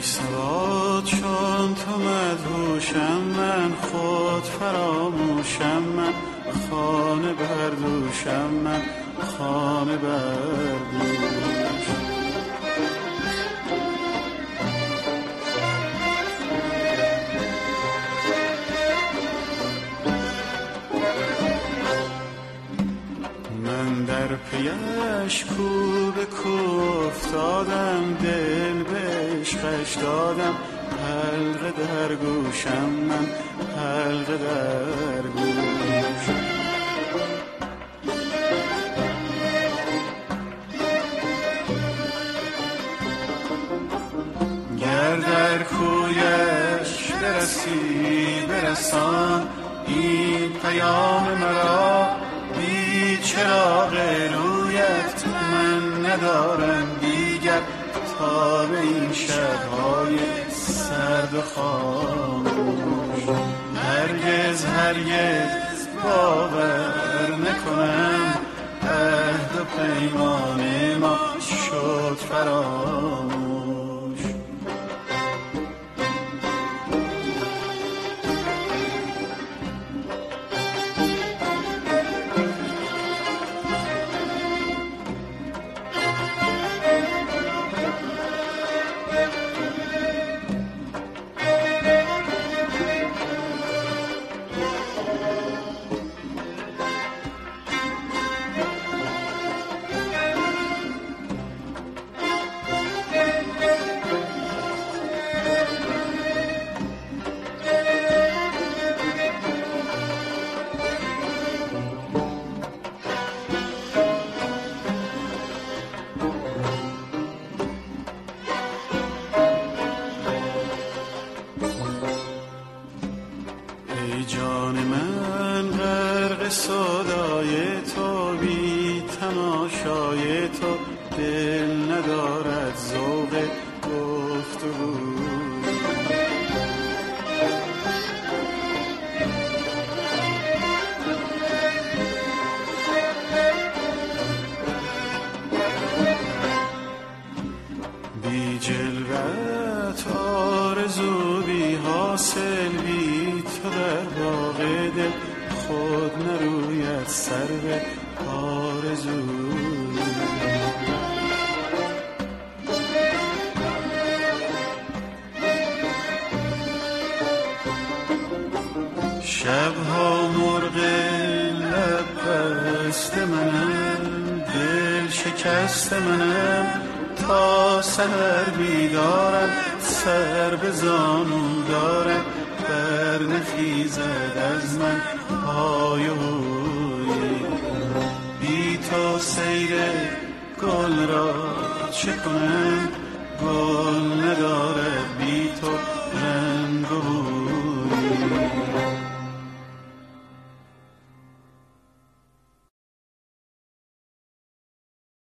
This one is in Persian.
ای سواد چون تو مدهوشم، من خود فراموشم، من خانه بردوشم، من خانه بردوش. من در پیش کو به کو افتادم، دل به عشقش دادم، حلقه در گوشم، من حلقه در گوش. گر در کویش برسی برسان، این پیام مرا بی چراغ رویت من ندارم دیگر، تا به این شب‌های سرد و خاموش. هرگز هرگز باور نکنم عهد و پیمان ما شد فراموش. ای جان من غرق سودای تو، بی تماشای تو دل ندارد ذوق گفتگو. بی جلوت آرزو بی حاصل، بی تو در باغ دل خود نروید سرو آرزو. شبها مرغ لب بست منم، دل شکست منم، تا سحر بیدارم، سر به زانو دارم، بر نخیزد از من های و هوی. بی تو سیر گل را چه کنم، گل ندارد بی تو رنگ و بوی.